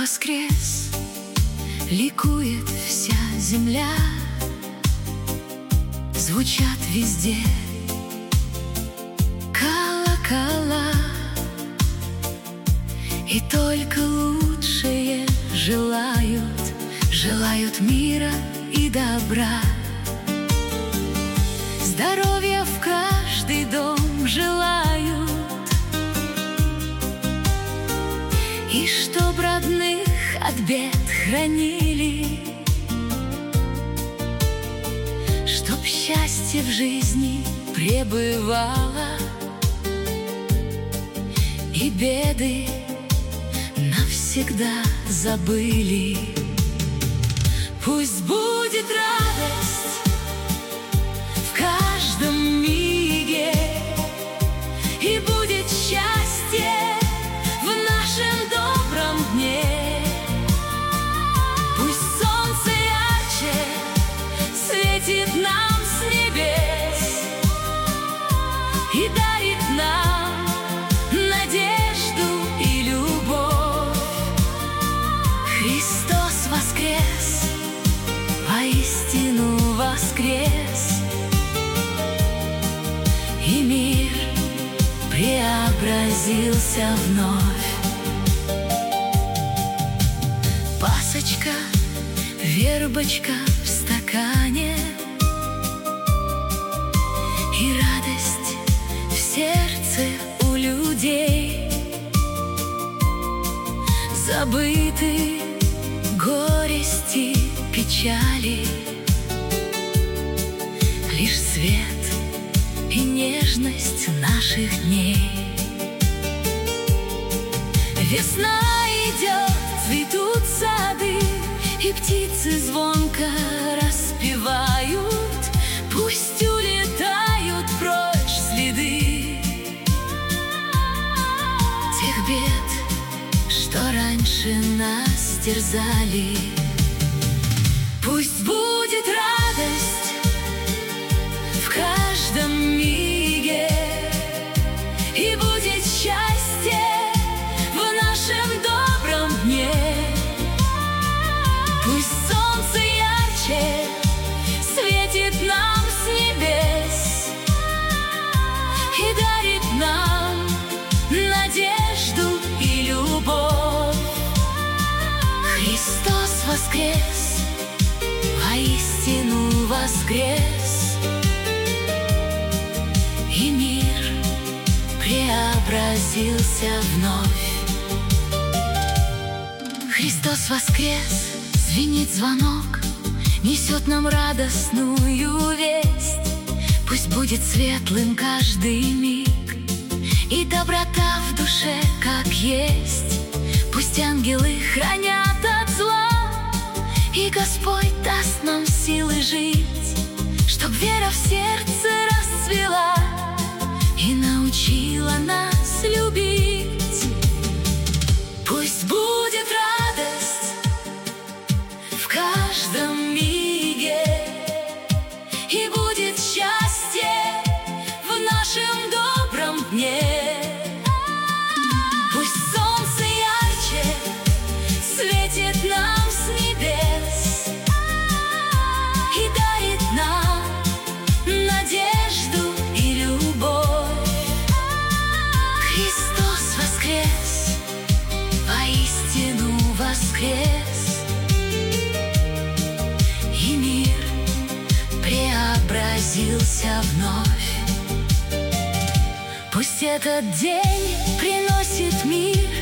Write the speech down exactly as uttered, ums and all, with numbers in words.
воскрес, ликует вся земля, звучат везде колокола, и только лучшее желают, желают мира и добра. Здоровья в каждый дом желают, и чтоб родных от бед хранили, чтоб счастье в жизни пребывало, и беды навсегда забыли. Пусть будет радость в каждом миге, и будет счастье в нашем добром дне. Пусть солнце ярче светит нам с небес и дарит нам надежду и любовь. Христос воскрес, воистину воскрес, и мир преобразился вновь. Пасочка, вербочка в стакане, и радость в сердце у людей. Забыты горести, печали, лишь свет и нежность наших дней. Весна идет, цветут сады, и птицы звонко распевают. Пусть улетают прочь следы тех бед, что раньше нас терзали. Пусть будет радость в каждом миге, и будет счастье в нашем добром дне. Пусть солнце ярче светит нам с небес и дарит нам надежду и любовь. Христос воскрес, воистину воскрес, и мир преобразился вновь. Христос воскрес, звенит звонок, несет нам радостную весть. Пусть будет светлым каждый миг, и доброта в душе как есть. Пусть ангелы хранят от зла, и Господь даст нам силы жить, чтоб вера в сердце расцвела и научила нас любить. Пусть будет радость в каждом миге, и будет счастье в нашем добром дне. Пусть солнце ярче светит нам с небес и дарит нам надежду и любовь. Христос воскрес, воистину воскрес, и мир преобразился вновь. Пусть этот день приносит мир